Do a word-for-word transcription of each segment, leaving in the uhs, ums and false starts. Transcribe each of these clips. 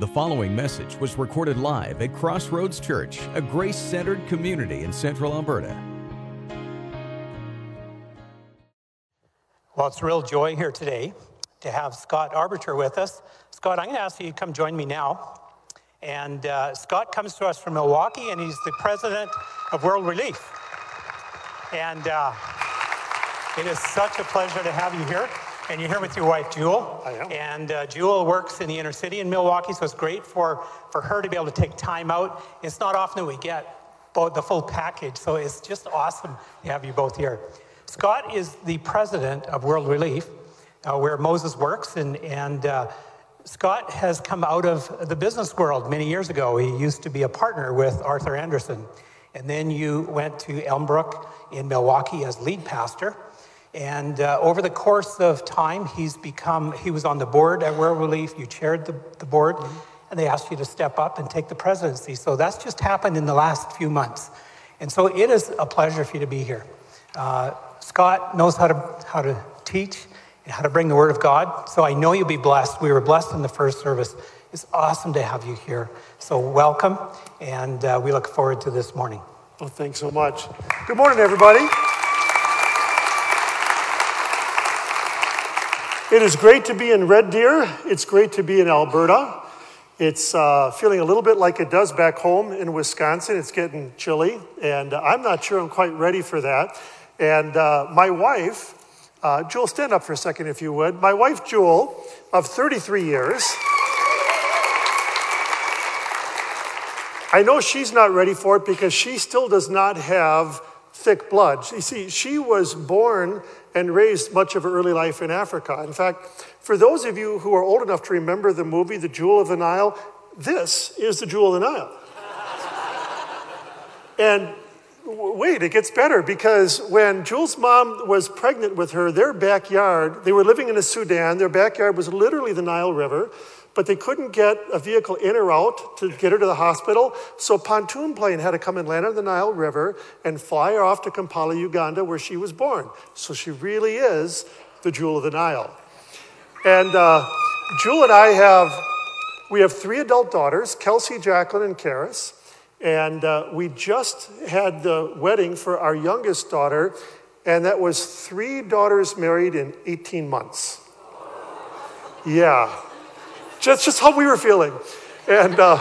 The following message was recorded live at Crossroads Church, a grace-centered community in Central Alberta. Well, it's a real joy here today to have Scott Arbiter with us. Scott, I'm going to ask you to come join me now. And uh, Scott comes to us from Milwaukee, and he's the president of World Relief. And uh, it is such a pleasure to have you here. And you're here with your wife, Jewel. I am. And uh, Jewel works in the inner city in Milwaukee, so it's great for, for her to be able to take time out. It's not often that we get both the full package, so it's just awesome to have you both here. Scott is the president of World Relief, uh, where Moses works, and, and uh, Scott has come out of the business world many years ago. He used to be a partner with Arthur Anderson. And then you went to Elmbrook in Milwaukee as lead pastor. And uh, over the course of time, he's become, he was on the board at World Relief, you chaired the, the board, mm-hmm. and they asked you to step up and take the presidency. So that's just happened in the last few months. And so it is a pleasure for you to be here. Uh, Scott knows how to, how to teach and how to bring the Word of God. So I know you'll be blessed. We were blessed in the first service. It's awesome to have you here. So welcome, and uh, we look forward to this morning. Well, thanks so much. Good morning, everybody. It is great to be in Red Deer. It's great to be in Alberta. It's uh, feeling a little bit like it does back home in Wisconsin. It's getting chilly, and I'm not sure I'm quite ready for that. And uh, my wife, uh, Jewel, stand up for a second if you would. My wife, Jewel, of thirty-three years. I know she's not ready for it because she still does not have thick blood. You see, she was born and raised much of her early life in Africa. In fact, for those of you who are old enough to remember the movie, The Jewel of the Nile, this is the Jewel of the Nile. And wait, it gets better, because when Jewel's mom was pregnant with her, their backyard, they were living in the Sudan, their backyard was literally the Nile River, but they couldn't get a vehicle in or out to get her to the hospital, so a pontoon plane had to come and land on the Nile River and fly her off to Kampala, Uganda, where she was born. So she really is the Jewel of the Nile. And uh, Jewel and I have, we have three adult daughters, Kelsey, Jacqueline, and Karis, and uh, we just had the wedding for our youngest daughter, and that was three daughters married in eighteen months. Yeah. That's just how we were feeling. And, uh,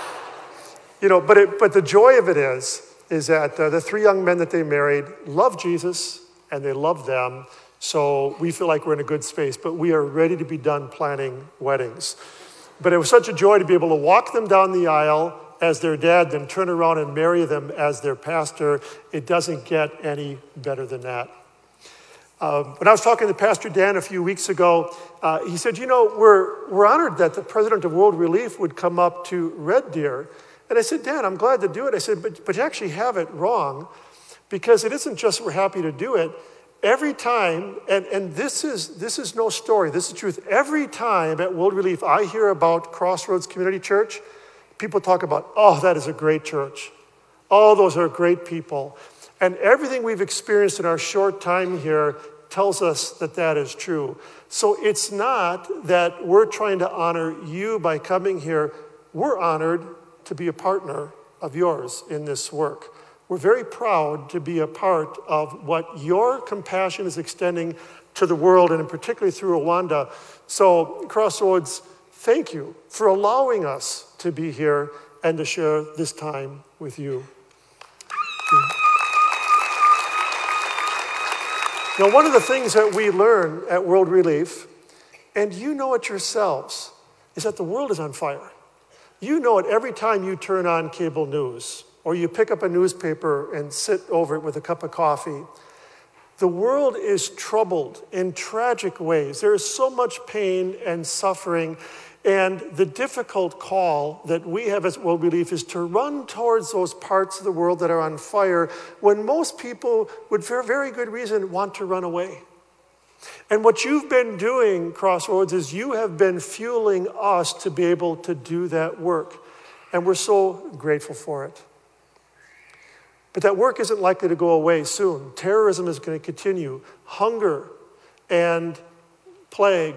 you know, but it, but the joy of it is, is that uh, the three young men that they married love Jesus and they love them. So we feel like we're in a good space, but we are ready to be done planning weddings. But it was such a joy to be able to walk them down the aisle as their dad, then turn around and marry them as their pastor. It doesn't get any better than that. Uh, when I was talking to Pastor Dan a few weeks ago, uh, he said, you know, we're, we're honored that the president of World Relief would come up to Red Deer. And I said, Dan, I'm glad to do it. I said, but, but you actually have it wrong, because it isn't just we're happy to do it. Every time, and, and this is this is no story, this is truth. Every time at World Relief I hear about Crossroads Community Church, people talk about, oh, that is a great church. Oh, those are great people. And everything we've experienced in our short time here tells us that that is true. So it's not that we're trying to honor you by coming here. We're honored to be a partner of yours in this work. We're very proud to be a part of what your compassion is extending to the world, and in particularly through Rwanda. So Crossroads, thank you for allowing us to be here and to share this time with you. Now, one of the things that we learn at World Relief, and you know it yourselves, is that the world is on fire. You know it every time you turn on cable news, or you pick up a newspaper and sit over it with a cup of coffee. The world is troubled in tragic ways. There is so much pain and suffering. And the difficult call that we have as World Relief is to run towards those parts of the world that are on fire when most people would, for very good reason, want to run away. And what you've been doing, Crossroads, is you have been fueling us to be able to do that work. And we're so grateful for it. But that work isn't likely to go away soon. Terrorism is going to continue. Hunger and plague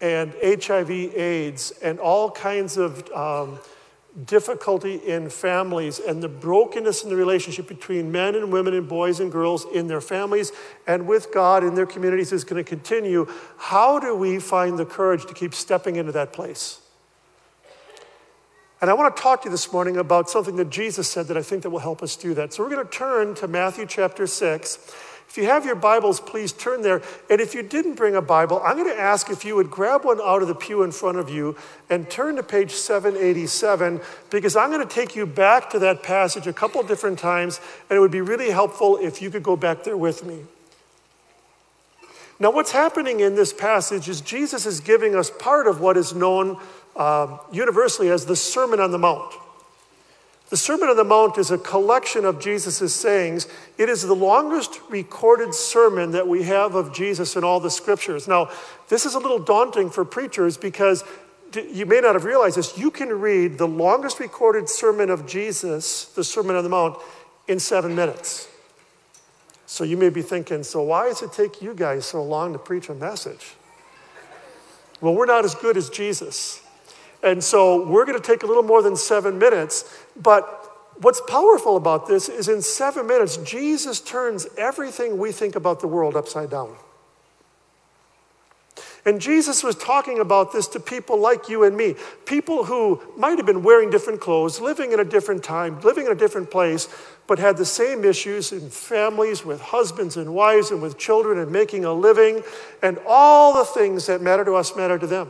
and H I V AIDS and all kinds of um, difficulty in families and the brokenness in the relationship between men and women and boys and girls in their families and with God in their communities is going to continue. How do we find the courage to keep stepping into that place? And I want to talk to you this morning about something that Jesus said that I think that will help us do that. So we're going to turn to Matthew chapter six. If you have your Bibles, please turn there. And if you didn't bring a Bible, I'm going to ask if you would grab one out of the pew in front of you and turn to page seven eighty-seven, because I'm going to take you back to that passage a couple different times, and it would be really helpful if you could go back there with me. Now, what's happening in this passage is Jesus is giving us part of what is known um, universally as the Sermon on the Mount. The Sermon on the Mount is a collection of Jesus' sayings. It is the longest recorded sermon that we have of Jesus in all the scriptures. Now, this is a little daunting for preachers because you may not have realized this. You can read the longest recorded sermon of Jesus, the Sermon on the Mount, in seven minutes. So you may be thinking, so why does it take you guys so long to preach a message? Well, we're not as good as Jesus. And so we're going to take a little more than seven minutes. But what's powerful about this is in seven minutes, Jesus turns everything we think about the world upside down. And Jesus was talking about this to people like you and me, people who might have been wearing different clothes, living in a different time, living in a different place, but had the same issues in families with husbands and wives and with children and making a living, and all the things that matter to us matter to them.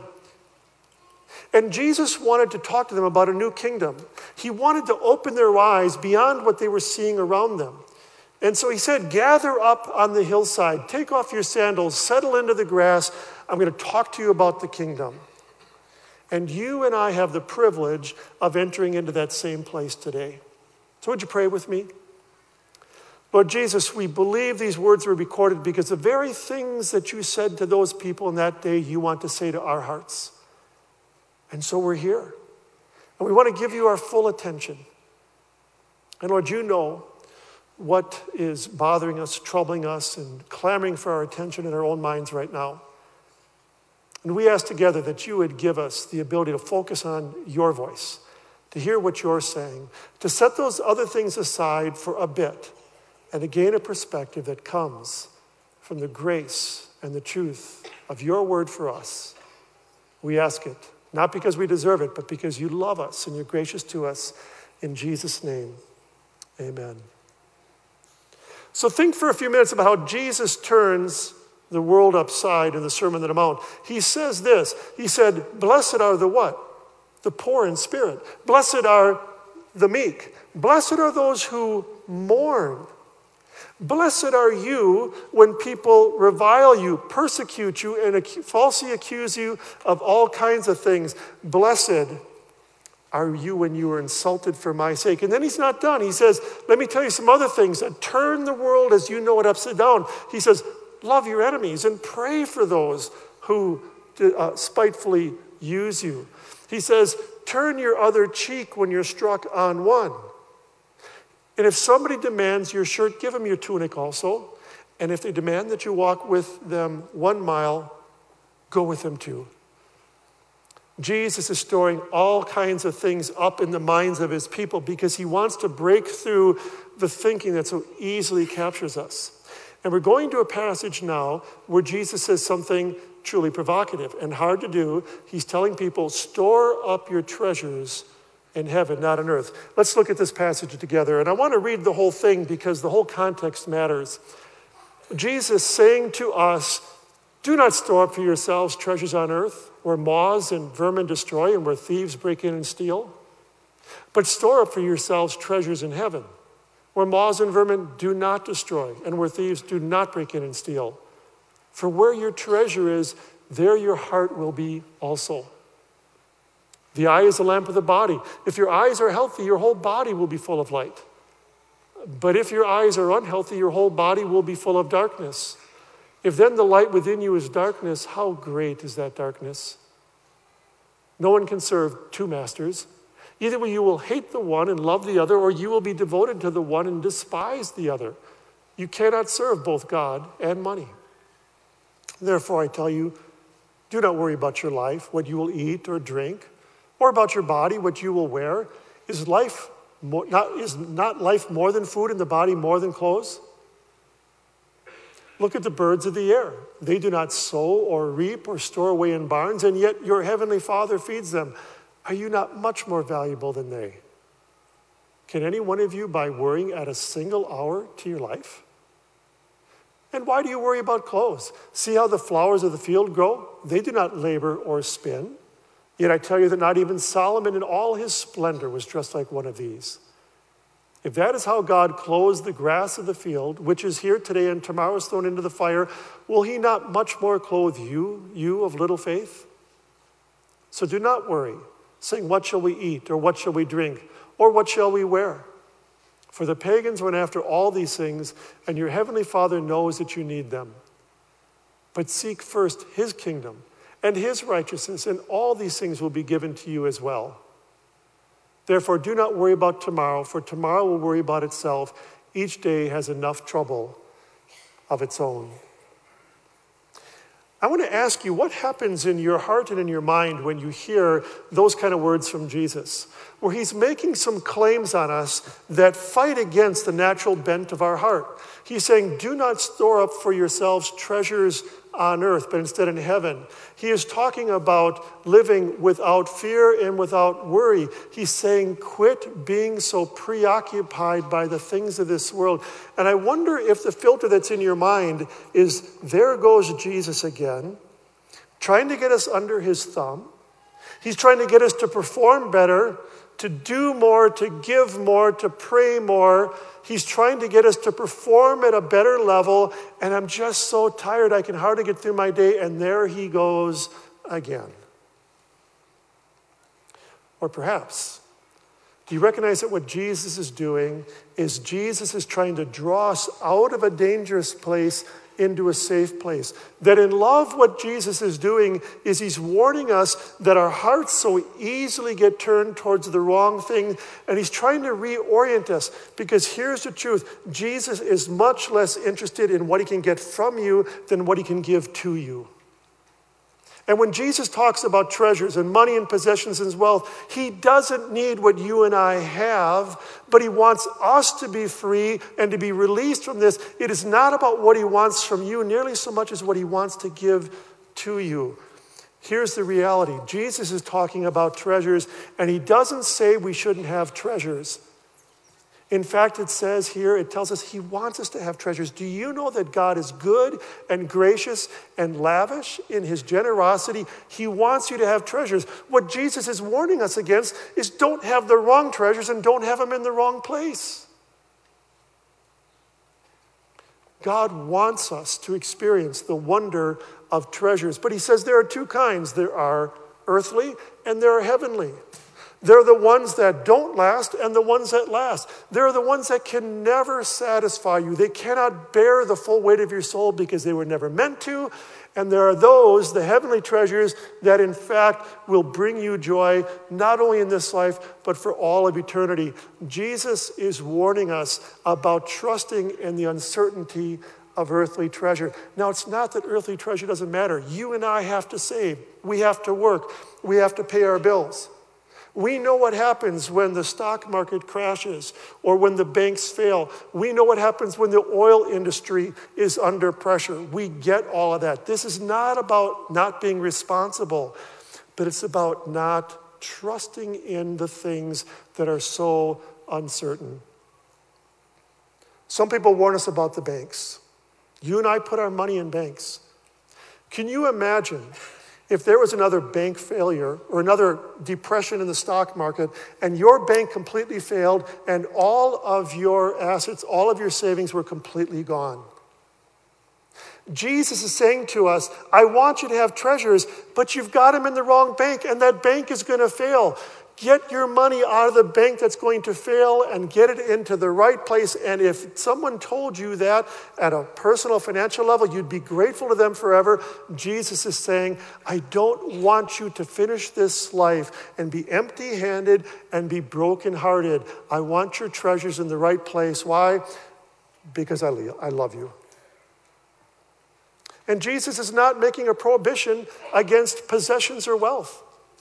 And Jesus wanted to talk to them about a new kingdom. He wanted to open their eyes beyond what they were seeing around them. And so he said, gather up on the hillside, take off your sandals, settle into the grass. I'm going to talk to you about the kingdom. And you and I have the privilege of entering into that same place today. So would you pray with me? Lord Jesus, we believe these words were recorded because the very things that you said to those people in that day, you want to say to our hearts. And so we're here. And we want to give you our full attention. And Lord, you know what is bothering us, troubling us, and clamoring for our attention in our own minds right now. And we ask together that you would give us the ability to focus on your voice, to hear what you're saying, to set those other things aside for a bit, and to gain a perspective that comes from the grace and the truth of your word for us. We ask it. Not because we deserve it, but because you love us and you're gracious to us. In Jesus' name, amen. So think for a few minutes about how Jesus turns the world upside in the Sermon on the Mount. He says this. He said, blessed are the what? The poor in spirit. Blessed are the meek. Blessed are those who mourn. Blessed are you when people revile you, persecute you, and ac- falsely accuse you of all kinds of things. Blessed are you when you are insulted for my sake. And then he's not done. He says, let me tell you some other things that turn the world as you know it upside down. He says, love your enemies and pray for those who uh, spitefully use you. He says, turn your other cheek when you're struck on one. And if somebody demands your shirt, give them your tunic also. And if they demand that you walk with them one mile, go with them two. Jesus is storing all kinds of things up in the minds of his people because he wants to break through the thinking that so easily captures us. And we're going to a passage now where Jesus says something truly provocative and hard to do. He's telling people, store up your treasures in heaven, not on earth. Let's look at this passage together. And I want to read the whole thing because the whole context matters. Jesus saying to us, do not store up for yourselves treasures on earth where moths and vermin destroy and where thieves break in and steal. But store up for yourselves treasures in heaven where moths and vermin do not destroy and where thieves do not break in and steal. For where your treasure is, there your heart will be also. The eye is the lamp of the body. If your eyes are healthy, your whole body will be full of light. But if your eyes are unhealthy, your whole body will be full of darkness. If then the light within you is darkness, how great is that darkness? No one can serve two masters. Either you will hate the one and love the other, or you will be devoted to the one and despise the other. You cannot serve both God and money. Therefore, I tell you, Do not worry about your life, what you will eat or drink, or about your body, what you will wear. Is life more, not, is not life more than food and the body more than clothes? Look at the birds of the air. They do not sow or reap or store away in barns, and yet your heavenly Father feeds them. Are you not much more valuable than they? Can any one of you, by worrying, add a single hour to your life? And why do you worry about clothes? See how the flowers of the field grow? They do not labor or spin. Yet I tell you that not even Solomon in all his splendor was dressed like one of these. If that is how God clothes the grass of the field, which is here today and tomorrow is thrown into the fire, will he not much more clothe you, you of little faith? So do not worry, saying, what shall we eat, or what shall we drink, or what shall we wear? For the pagans went after all these things, and your heavenly Father knows that you need them. But seek first his kingdom and his righteousness, and all these things will be given to you as well. Therefore, do not worry about tomorrow, for tomorrow will worry about itself. Each day has enough trouble of its own. I want to ask you, what happens in your heart and in your mind when you hear those kind of words from Jesus, where he's making some claims on us that fight against the natural bent of our heart? He's saying, do not store up for yourselves treasures on earth, but instead in heaven. He is talking about living without fear and without worry. He's saying, quit being so preoccupied by the things of this world. And I wonder if the filter that's in your mind is, there goes Jesus again, trying to get us under his thumb. He's trying to get us to perform better, to do more, to give more, to pray more. He's trying to get us to perform at a better level, and I'm just so tired I can hardly get through my day, and there he goes again. Or perhaps, do you recognize that what Jesus is doing is Jesus is trying to draw us out of a dangerous place into a safe place? That in love, what Jesus is doing is he's warning us that our hearts so easily get turned towards the wrong thing, and he's trying to reorient us, because here's the truth. Jesus is much less interested in what he can get from you than what he can give to you. And when Jesus talks about treasures and money and possessions and wealth, he doesn't need what you and I have, but he wants us to be free and to be released from this. It is not about what he wants from you nearly so much as what he wants to give to you. Here's the reality. Jesus is talking about treasures, and he doesn't say we shouldn't have treasures. In fact, it says here, it tells us he wants us to have treasures. Do you know that God is good and gracious and lavish in his generosity? He wants you to have treasures. What Jesus is warning us against is don't have the wrong treasures and don't have them in the wrong place. God wants us to experience the wonder of treasures. But he says there are two kinds. There are earthly and there are heavenly. They're the ones that don't last and the ones that last. They're the ones that can never satisfy you. They cannot bear the full weight of your soul because they were never meant to. And there are those, the heavenly treasures, that in fact will bring you joy, not only in this life, but for all of eternity. Jesus is warning us about trusting in the uncertainty of earthly treasure. Now, it's not that earthly treasure doesn't matter. You and I have to save. We have to work. We have to pay our bills. We know what happens when the stock market crashes or when the banks fail. We know what happens when the oil industry is under pressure. We get all of that. This is not about not being responsible, but it's about not trusting in the things that are so uncertain. Some people warn us about the banks. You and I put our money in banks. Can you imagine if there was another bank failure or another depression in the stock market and your bank completely failed and all of your assets, all of your savings were completely gone? Jesus is saying to us, I want you to have treasures, but you've got them in the wrong bank, and that bank is going to fail. Get your money out of the bank that's going to fail and get it into the right place. And if someone told you that at a personal financial level, you'd be grateful to them forever. Jesus is saying, I don't want you to finish this life and be empty-handed and be brokenhearted. I want your treasures in the right place. Why? Because I love you. And Jesus is not making a prohibition against possessions or wealth.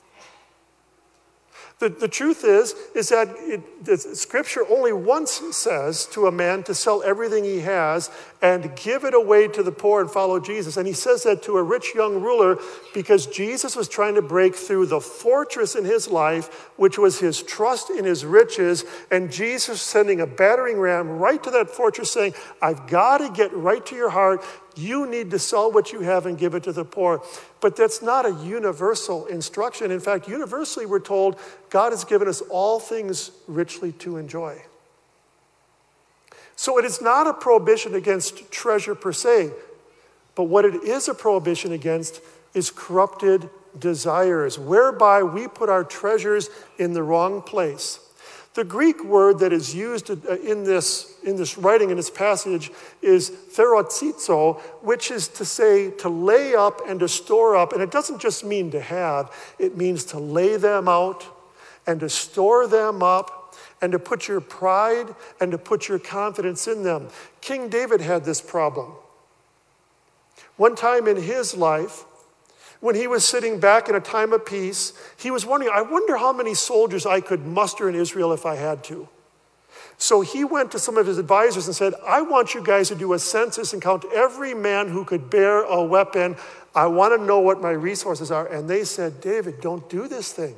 The, the truth is, is that it, the Scripture only once says to a man to sell everything he has and give it away to the poor and follow Jesus. And he says that to a rich young ruler because Jesus was trying to break through the fortress in his life, which was his trust in his riches. And Jesus sending a battering ram right to that fortress saying, I've got to get right to your heart. You need to sell what you have and give it to the poor. But that's not a universal instruction. In fact, universally we're told God has given us all things richly to enjoy. So it is not a prohibition against treasure per se, but what it is a prohibition against is corrupted desires, whereby we put our treasures in the wrong place. The Greek word that is used in this, in this writing, in this passage, is therotizo, which is to say to lay up and to store up. And it doesn't just mean to have, it means to lay them out and to store them up and to put your pride and to put your confidence in them. King David had this problem. One time in his life, when he was sitting back in a time of peace, he was wondering, I wonder how many soldiers I could muster in Israel if I had to. So he went to some of his advisors and said, I want you guys to do a census and count every man who could bear a weapon. I want to know what my resources are. And they said, David, don't do this thing.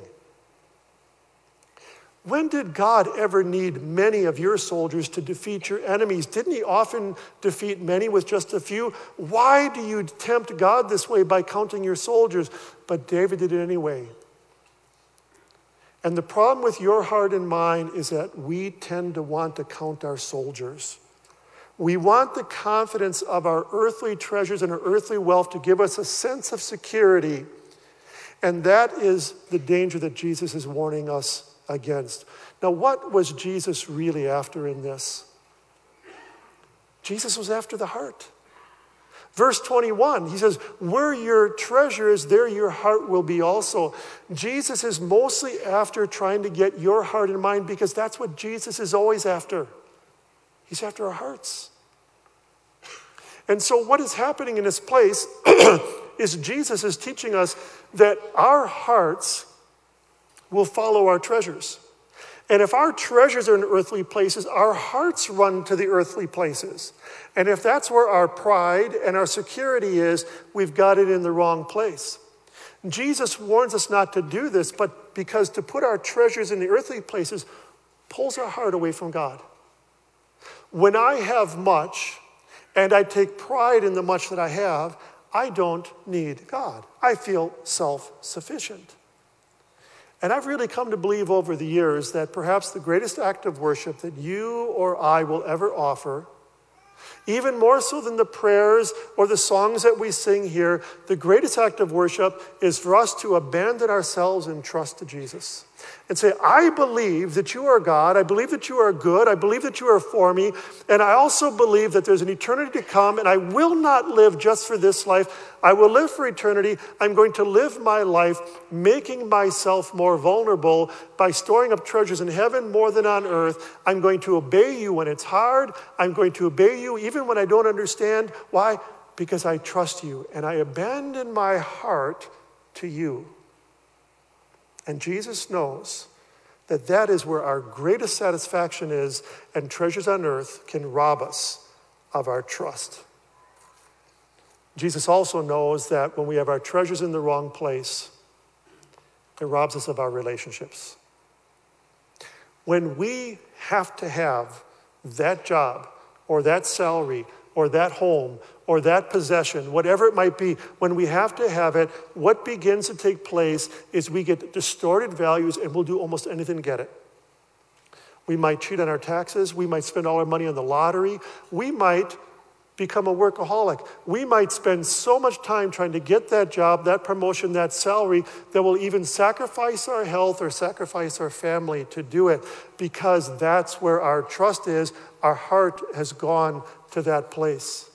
When did God ever need many of your soldiers to defeat your enemies? Didn't he often defeat many with just a few? Why do you tempt God this way by counting your soldiers? But David did it anyway. And the problem with your heart and mine is that we tend to want to count our soldiers. We want the confidence of our earthly treasures and our earthly wealth to give us a sense of security. And that is the danger that Jesus is warning us against. Now, what was Jesus really after in this? Jesus was after the heart. Verse twenty-one, he says, where your treasure is, there your heart will be also. Jesus is mostly after trying to get your heart and mind because that's what Jesus is always after. He's after our hearts. And so what is happening in this place is Jesus is teaching us that our hearts will follow our treasures. And if our treasures are in earthly places, our hearts run to the earthly places. And if that's where our pride and our security is, we've got it in the wrong place. Jesus warns us not to do this, but because to put our treasures in the earthly places pulls our heart away from God. When I have much and I take pride in the much that I have, I don't need God. I feel self-sufficient. And I've really come to believe over the years that perhaps the greatest act of worship that you or I will ever offer, even more so than the prayers or the songs that we sing here, the greatest act of worship is for us to abandon ourselves and trust to Jesus. And say, I believe that you are God. I believe that you are good. I believe that you are for me. And I also believe that there's an eternity to come, and I will not live just for this life. I will live for eternity. I'm going to live my life making myself more vulnerable by storing up treasures in heaven more than on earth. I'm going to obey you when it's hard. I'm going to obey you even when I don't understand. Why? Because I trust you, and I abandon my heart to you. And Jesus knows that that is where our greatest satisfaction is, and treasures on earth can rob us of our trust. Jesus also knows that when we have our treasures in the wrong place, it robs us of our relationships. When we have to have that job or that salary or that home or that possession, whatever it might be, when we have to have it, what begins to take place is we get distorted values and we'll do almost anything to get it. We might cheat on our taxes. We might spend all our money on the lottery. We might become a workaholic. We might spend so much time trying to get that job, that promotion, that salary, that we'll even sacrifice our health or sacrifice our family to do it, because that's where our trust is. Our heart has gone to that place.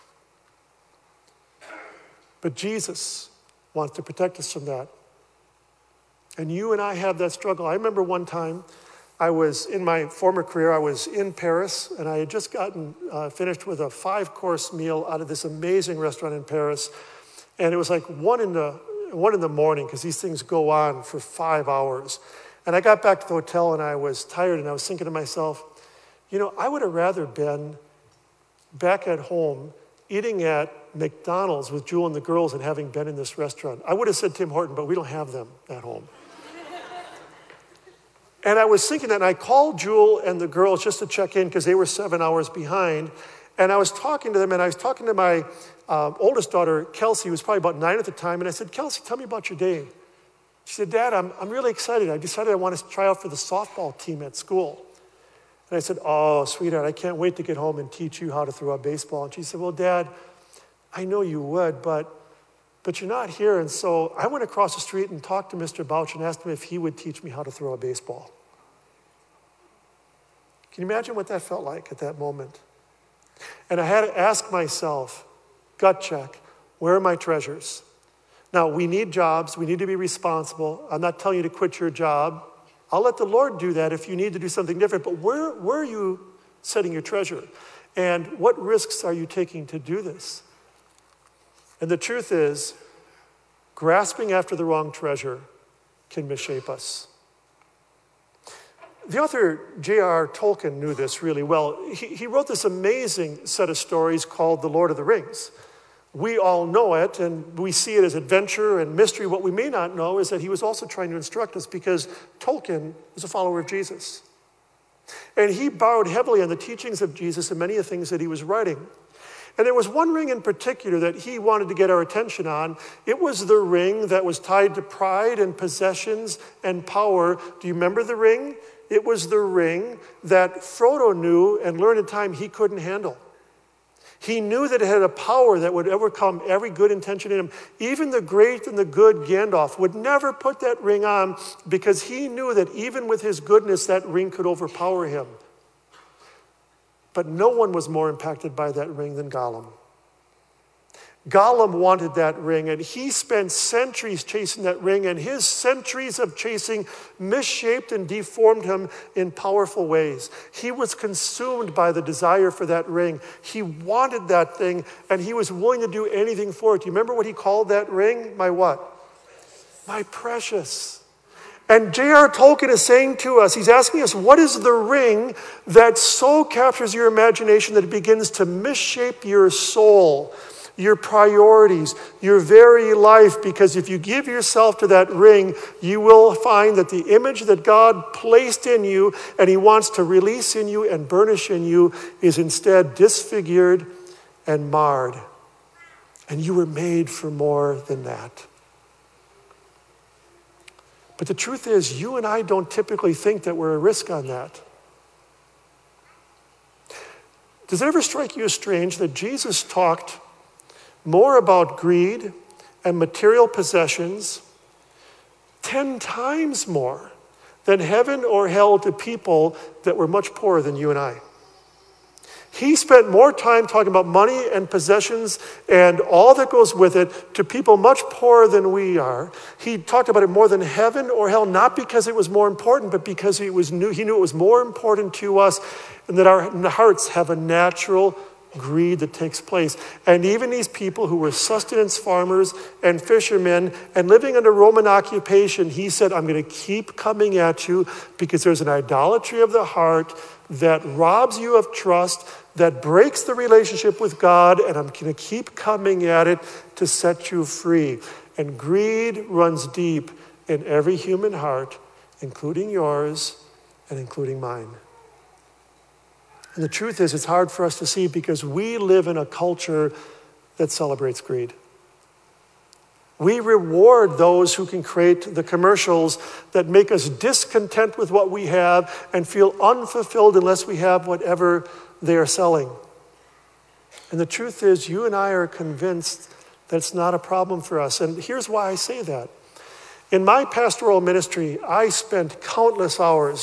But Jesus wants to protect us from that. And you and I have that struggle. I remember one time I was, in my former career, I was in Paris, and I had just gotten uh, finished with a five-course meal out of this amazing restaurant in Paris. And it was like one in the, one in the morning, because these things go on for five hours. And I got back to the hotel, and I was tired, and I was thinking to myself, you know, I would have rather been back at home eating at McDonald's with Jewel and the girls than having been in this restaurant. I would have said Tim Horton, but we don't have them at home. And I was thinking that, and I called Jewel and the girls just to check in because they were seven hours behind. And I was talking to them, and I was talking to my um, oldest daughter, Kelsey, who was probably about nine at the time. And I said, Kelsey, tell me about your day. She said, Dad, I'm, I'm really excited. I decided I want to try out for the softball team at school. And I said, oh, sweetheart, I can't wait to get home and teach you how to throw a baseball. And she said, well, Dad, I know you would, but, but you're not here. And so I went across the street and talked to Mister Bouch and asked him if he would teach me how to throw a baseball. Can you imagine what that felt like at that moment? And I had to ask myself, gut check, where are my treasures? Now, we need jobs. We need to be responsible. I'm not telling you to quit your job. I'll let the Lord do that if you need to do something different. But where, where are you setting your treasure? And what risks are you taking to do this? And the truth is, grasping after the wrong treasure can misshape us. The author J R R Tolkien knew this really well. He, he wrote this amazing set of stories called The Lord of the Rings. We all know it, and we see it as adventure and mystery. What we may not know is that he was also trying to instruct us because Tolkien was a follower of Jesus. And he borrowed heavily on the teachings of Jesus and many of the things that he was writing. And there was one ring in particular that he wanted to get our attention on. It was the ring that was tied to pride and possessions and power. Do you remember the ring? It was the ring that Frodo knew and learned in time he couldn't handle. He knew that it had a power that would overcome every good intention in him. Even the great and the good Gandalf would never put that ring on because he knew that even with his goodness, that ring could overpower him. But no one was more impacted by that ring than Gollum. Gollum wanted that ring, and he spent centuries chasing that ring, and his centuries of chasing misshaped and deformed him in powerful ways. He was consumed by the desire for that ring. He wanted that thing, and he was willing to do anything for it. Do you remember what he called that ring? My what? My precious. And J R R Tolkien is saying to us, he's asking us, what is the ring that so captures your imagination that it begins to misshape your soul, your priorities, your very life? Because if you give yourself to that ring, you will find that the image that God placed in you and he wants to release in you and burnish in you is instead disfigured and marred. And you were made for more than that. But the truth is, you and I don't typically think that we're a risk on that. Does it ever strike you as strange that Jesus talked more about greed and material possessions ten times more than heaven or hell to people that were much poorer than you and I? He spent more time talking about money and possessions and all that goes with it to people much poorer than we are. He talked about it more than heaven or hell, not because it was more important, but because he was knew he knew it was more important to us, and that our hearts have a natural greed that takes place. And even these people who were sustenance farmers and fishermen and living under Roman occupation, he said, I'm going to keep coming at you because there's an idolatry of the heart that robs you of trust, that breaks the relationship with God, and I'm going to keep coming at it to set you free. And greed runs deep in every human heart, including yours and including mine. And the truth is, it's hard for us to see because we live in a culture that celebrates greed. We reward those who can create the commercials that make us discontent with what we have and feel unfulfilled unless we have whatever they are selling. And the truth is, you and I are convinced that it's not a problem for us. And here's why I say that. In my pastoral ministry, I spent countless hours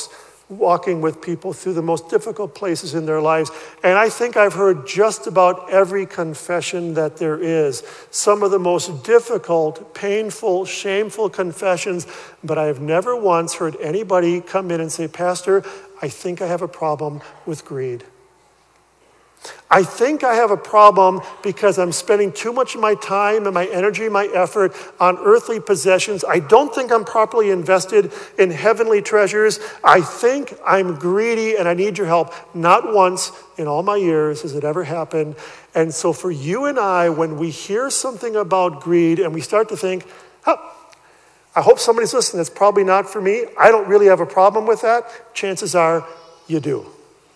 walking with people through the most difficult places in their lives. And I think I've heard just about every confession that there is. Some of the most difficult, painful, shameful confessions, but I have never once heard anybody come in and say, Pastor, I think I have a problem with greed. I think I have a problem because I'm spending too much of my time and my energy, my effort on earthly possessions. I don't think I'm properly invested in heavenly treasures. I think I'm greedy and I need your help. Not once in all my years has it ever happened. And so for you and I, when we hear something about greed and we start to think, huh, I hope somebody's listening, that's probably not for me. I don't really have a problem with that. Chances are you do.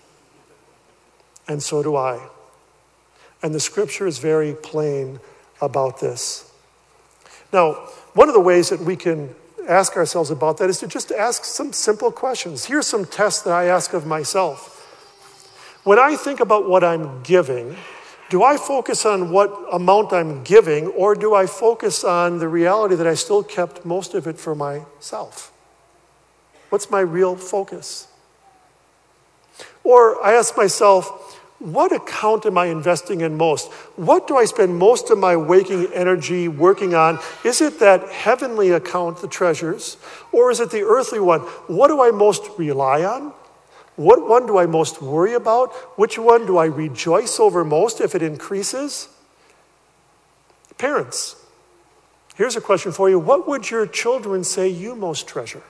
And so do I. And the scripture is very plain about this. Now, one of the ways that we can ask ourselves about that is to just ask some simple questions. Here's some tests that I ask of myself. When I think about what I'm giving, do I focus on what amount I'm giving, or do I focus on the reality that I still kept most of it for myself? What's my real focus? Or I ask myself, what account am I investing in most? What do I spend most of my waking energy working on? Is it that heavenly account, the treasures, or is it the earthly one? What do I most rely on? What one do I most worry about? Which one do I rejoice over most if it increases? Parents, here's a question for you. What would your children say you most treasure?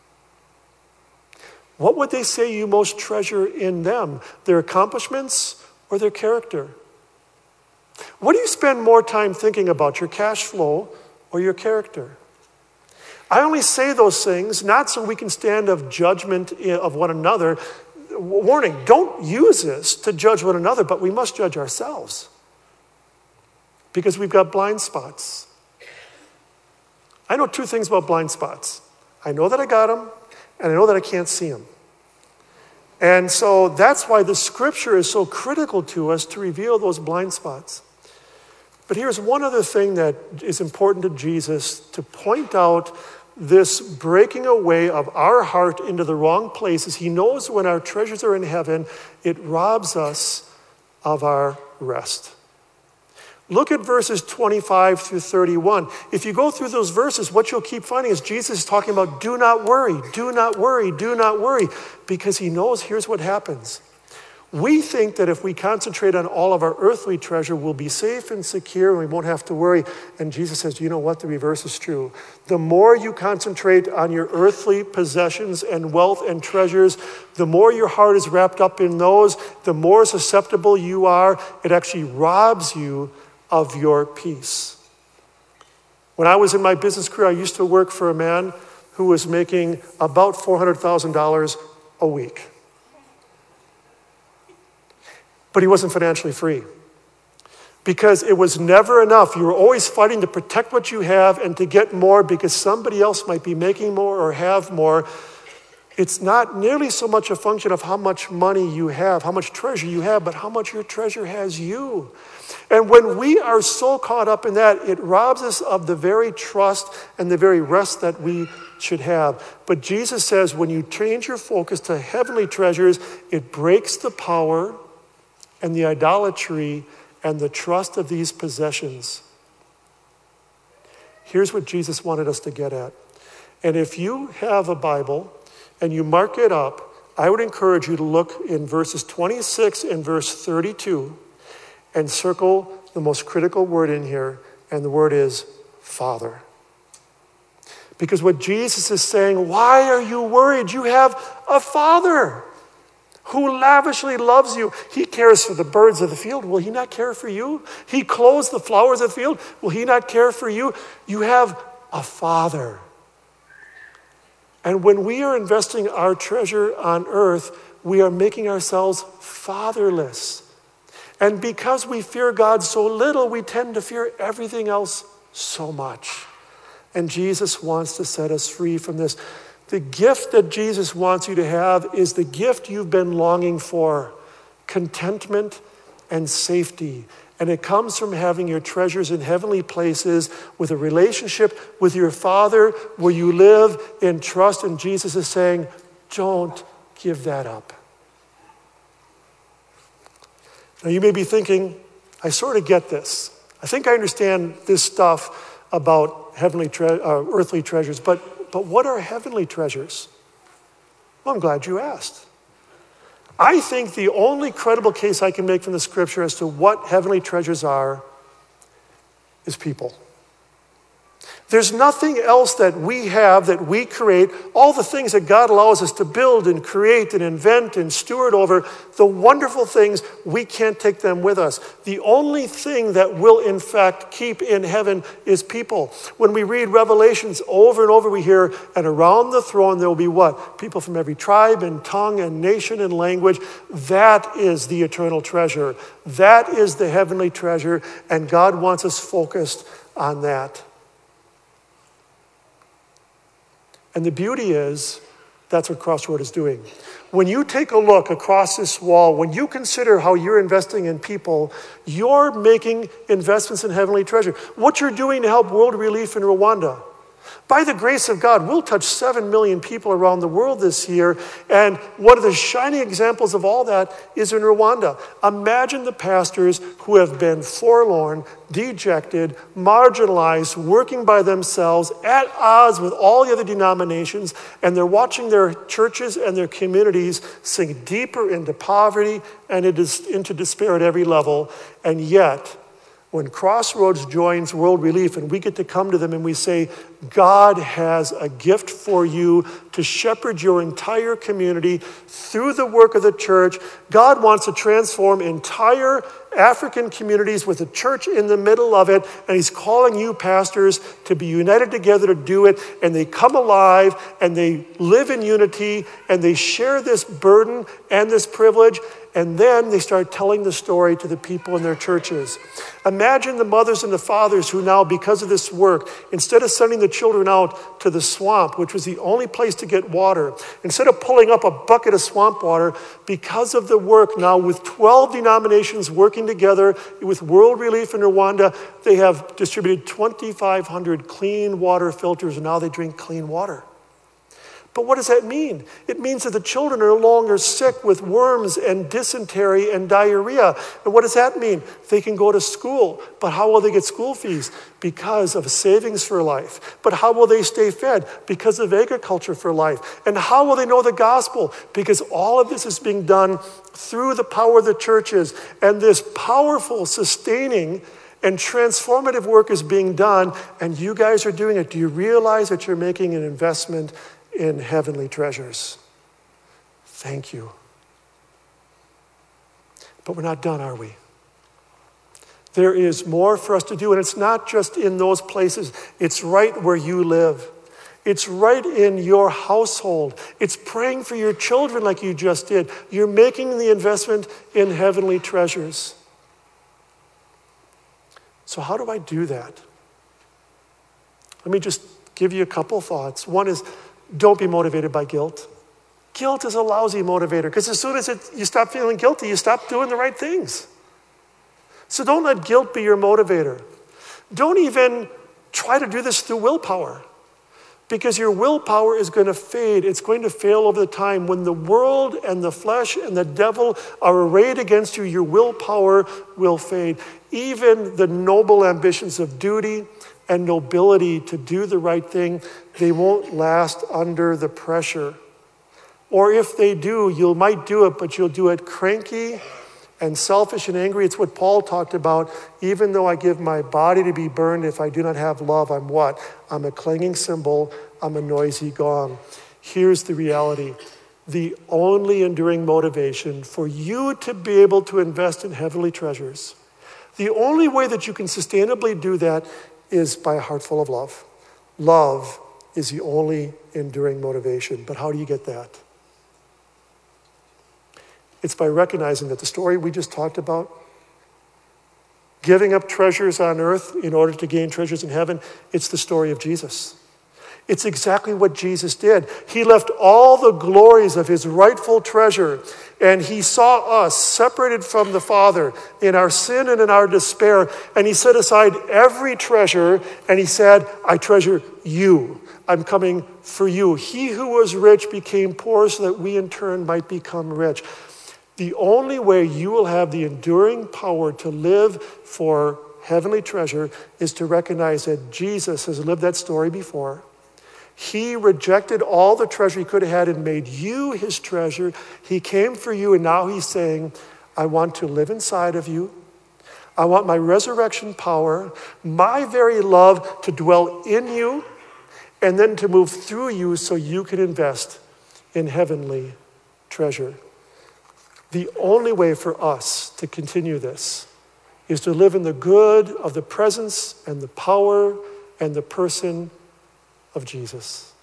What would they say you most treasure in them? Their accomplishments or their character? What do you spend more time thinking about, your cash flow or your character? I only say those things not so we can stand of judgment of one another. Warning, don't use this to judge one another, but we must judge ourselves because we've got blind spots. I know two things about blind spots. I know that I got them, and I know that I can't see them. And so that's why the scripture is so critical to us to reveal those blind spots. But here's one other thing that is important to Jesus, to point out this breaking away of our heart into the wrong places. He knows when our treasures are in heaven, it robs us of our rest. Look at verses twenty-five through thirty-one. If you go through those verses, what you'll keep finding is Jesus is talking about do not worry, do not worry, do not worry, because he knows here's what happens. We think that if we concentrate on all of our earthly treasure, we'll be safe and secure and we won't have to worry. And Jesus says, you know what? The reverse is true. The more you concentrate on your earthly possessions and wealth and treasures, the more your heart is wrapped up in those, the more susceptible you are. It actually robs you of your peace. When I was in my business career, I used to work for a man who was making about four hundred thousand dollars a week. But he wasn't financially free because it was never enough. You were always fighting to protect what you have and to get more because somebody else might be making more or have more. It's not nearly so much a function of how much money you have, how much treasure you have, but how much your treasure has you. And when we are so caught up in that, it robs us of the very trust and the very rest that we should have. But Jesus says when you change your focus to heavenly treasures, it breaks the power and the idolatry and the trust of these possessions. Here's what Jesus wanted us to get at. And if you have a Bible and you mark it up, I would encourage you to look in verses twenty-six and verse thirty-two and circle the most critical word in here, and the word is Father. Because what Jesus is saying, why are you worried? You have a Father who lavishly loves you. He cares for the birds of the field. Will he not care for you? He clothes the flowers of the field. Will he not care for you? You have a Father. And when we are investing our treasure on earth, we are making ourselves fatherless. And because we fear God so little, we tend to fear everything else so much. And Jesus wants to set us free from this. The gift that Jesus wants you to have is the gift you've been longing for, contentment and safety. And it comes from having your treasures in heavenly places with a relationship with your Father where you live in trust. And Jesus is saying, don't give that up. Now you may be thinking, I sort of get this. I think I understand this stuff about heavenly, tre- uh, earthly treasures, but, but what are heavenly treasures? Well, I'm glad you asked. I think the only credible case I can make from the scripture as to what heavenly treasures are is people. There's nothing else that we have, that we create, all the things that God allows us to build and create and invent and steward over, the wonderful things, we can't take them with us. The only thing that will in fact keep in heaven is people. When we read Revelations over and over, we hear, and around the throne there will be what? People from every tribe and tongue and nation and language. That is the eternal treasure. That is the heavenly treasure, and God wants us focused on that. And the beauty is, that's what Crossroad is doing. When you take a look across this wall, when you consider how you're investing in people, you're making investments in heavenly treasure. What you're doing to help world relief in Rwanda. By the grace of God, we'll touch seven million people around the world this year. And one of the shining examples of all that is in Rwanda. Imagine the pastors who have been forlorn, dejected, marginalized, working by themselves, at odds with all the other denominations, and they're watching their churches and their communities sink deeper into poverty and into despair at every level. And yet, when Crossroads joins World Relief and we get to come to them and we say, God has a gift for you to shepherd your entire community through the work of the church. God wants to transform entire African communities with a church in the middle of it, and he's calling you pastors to be united together to do it, and they come alive and they live in unity and they share this burden and this privilege. And then they start telling the story to the people in their churches. Imagine the mothers and the fathers who now, because of this work, instead of sending the children out to the swamp, which was the only place to get water, instead of pulling up a bucket of swamp water, because of the work now with twelve denominations working together with World Relief in Rwanda, they have distributed twenty-five hundred clean water filters, and now they drink clean water. But what does that mean? It means that the children are no longer sick with worms and dysentery and diarrhea. And what does that mean? They can go to school. But how will they get school fees? Because of Savings for Life. But how will they stay fed? Because of Agriculture for Life. And how will they know the gospel? Because all of this is being done through the power of the churches. And this powerful, sustaining, and transformative work is being done, and you guys are doing it. Do you realize that you're making an investment in heavenly treasures? Thank you. But we're not done, are we? There is more for us to do, and it's not just in those places. It's right where you live. It's right in your household. It's praying for your children like you just did. You're making the investment in heavenly treasures. So how do I do that? Let me just give you a couple thoughts. One is, don't be motivated by guilt. Guilt is a lousy motivator, because as soon as it, you stop feeling guilty, you stop doing the right things. So don't let guilt be your motivator. Don't even try to do this through willpower, because your willpower is going to fade. It's going to fail over the time. When the world and the flesh and the devil are arrayed against you, your willpower will fade. Even the noble ambitions of duty and nobility to do the right thing, they won't last under the pressure. Or if they do, you might do it, but you'll do it cranky and selfish and angry. It's what Paul talked about. Even though I give my body to be burned, if I do not have love, I'm what? I'm a clanging cymbal. I'm a noisy gong. Here's the reality. The only enduring motivation for you to be able to invest in heavenly treasures, the only way that you can sustainably do that is by a heart full of love. Love is the only enduring motivation. But how do you get that? It's by recognizing that the story we just talked about, giving up treasures on earth in order to gain treasures in heaven, it's the story of Jesus. It's exactly what Jesus did. He left all the glories of his rightful treasure, and he saw us separated from the Father in our sin and in our despair, and he set aside every treasure, and he said, I treasure you. I'm coming for you. He who was rich became poor so that we in turn might become rich. The only way you will have the enduring power to live for heavenly treasure is to recognize that Jesus has lived that story before. He rejected all the treasure he could have had and made you his treasure. He came for you, and now he's saying, I want to live inside of you. I want my resurrection power, my very love to dwell in you, and then to move through you so you can invest in heavenly treasure. The only way for us to continue this is to live in the good of the presence and the power and the person of Jesus.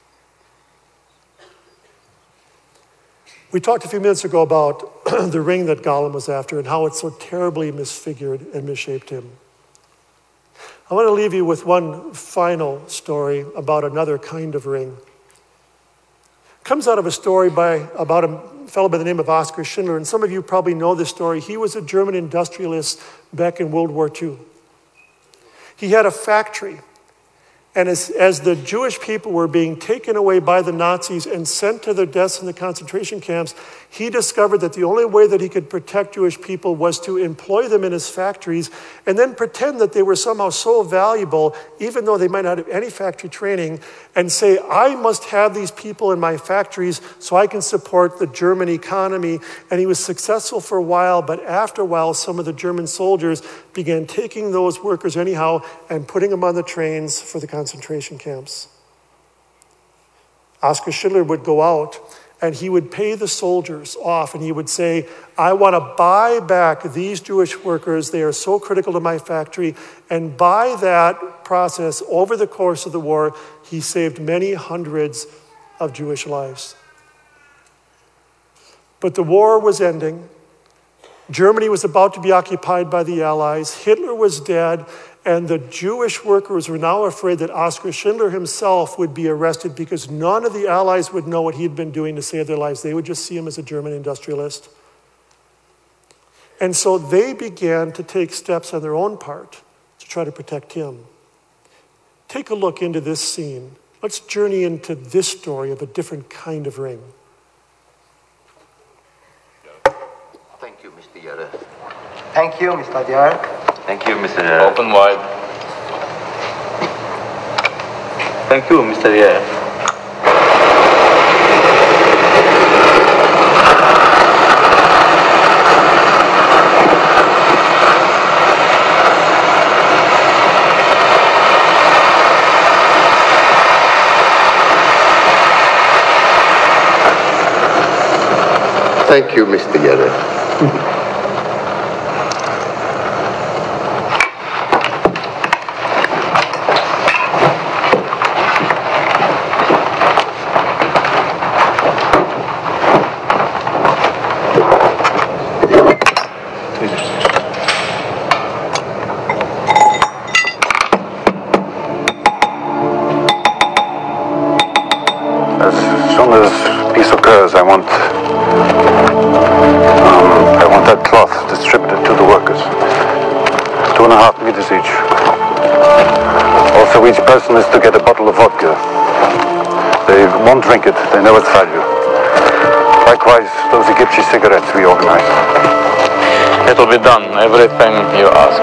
We talked a few minutes ago about the ring that Gollum was after and how it so terribly misfigured and misshaped him. I want to leave you with one final story about another kind of ring. It comes out of a story by about a fellow by the name of Oskar Schindler, and some of you probably know this story. He was a German industrialist back in World War Two. He had a factory. And as, as the Jewish people were being taken away by the Nazis and sent to their deaths in the concentration camps, he discovered that the only way that he could protect Jewish people was to employ them in his factories and then pretend that they were somehow so valuable, even though they might not have any factory training, and say, I must have these people in my factories so I can support the German economy. And he was successful for a while, but after a while, some of the German soldiers began taking those workers anyhow and putting them on the trains for the concentration camps. Oskar Schindler would go out and he would pay the soldiers off, and he would say, I want to buy back these Jewish workers. They are so critical to my factory. And by that process, over the course of the war, he saved many hundreds of Jewish lives. But the war was ending. Germany was about to be occupied by the Allies. Hitler was dead. And the Jewish workers were now afraid that Oskar Schindler himself would be arrested because none of the Allies would know what he'd been doing to save their lives. They would just see him as a German industrialist. And so they began to take steps on their own part to try to protect him. Take a look into this scene. Let's journey into this story of a different kind of ring. Thank you, Mister Jere. Thank you, Mister Jere. Thank you, Mister Jere. Open wide. Thank you, Mister Jere. Thank you, Mister Jere. I want, um, I want that cloth distributed to the workers. Two and a half meters each. Also, each person is to get a bottle of vodka. They won't drink it, they know its value. Likewise, those Egyptian cigarettes we organize. It'll be done, everything you ask.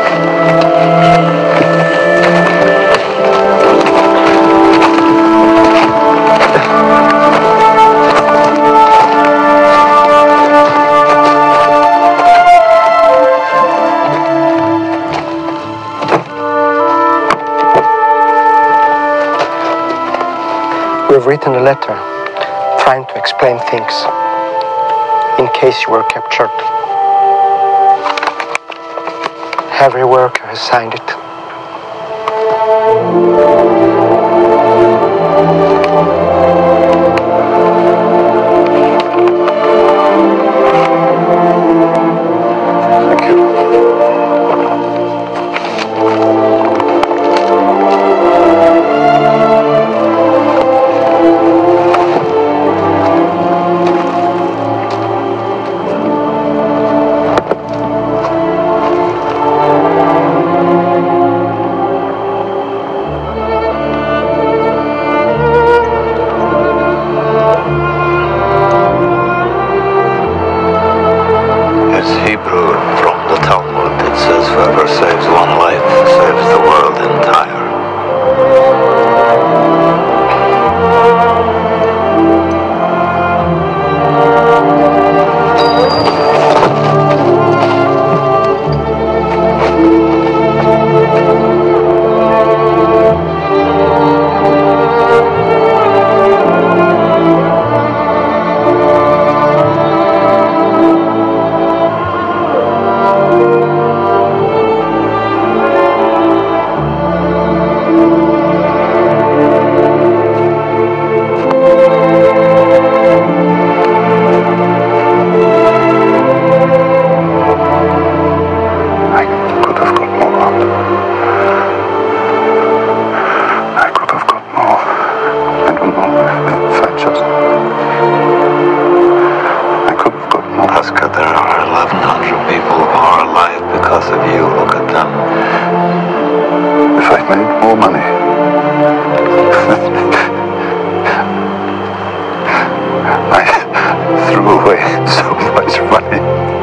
We've written a letter trying to explain things in case you were captured. Every worker has signed it. Thank you. both of you look at them. If I made more money, I threw away so much money.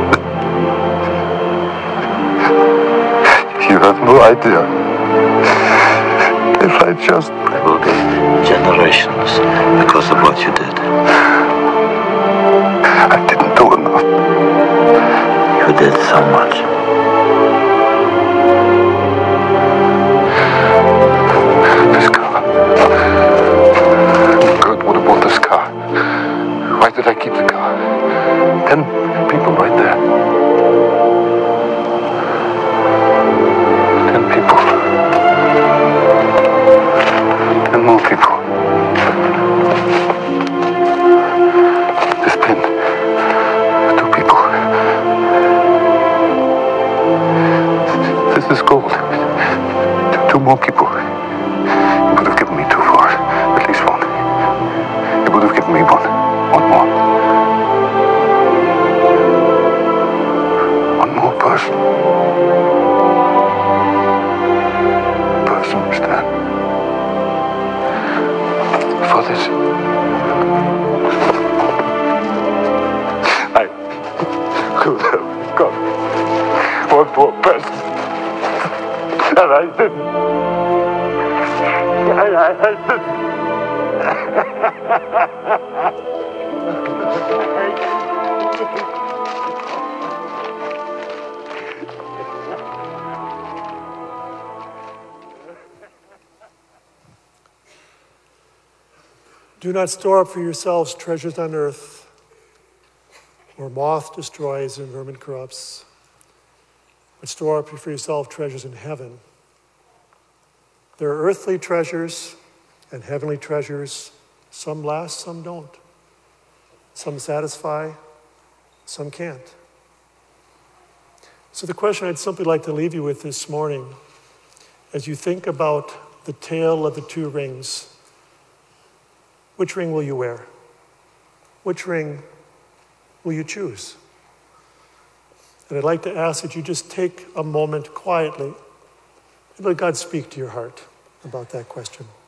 You have no idea. If I just... There will be generations because of what you did. I didn't do enough. You did so much. This car. Kurt would have bought this car. Why did I keep the car? Ten people right there. Ten people. Ten more people. This pin. Two people. This is gold. Two more people. You would have given me two for it. At least one. You would have given me one. One more. One more person. Person, Stan. For this. I could have got one more person. And I didn't. And I, I didn't. Do not store up for yourselves treasures on earth, where moth destroys and vermin corrupts, but store up for yourself treasures in heaven. There are earthly treasures and heavenly treasures. Some last, some don't. Some satisfy, some can't. So the question I'd simply like to leave you with this morning, as you think about the tale of the two rings, which ring will you wear? Which ring will you choose? And I'd like to ask that you just take a moment quietly and let God speak to your heart about that question.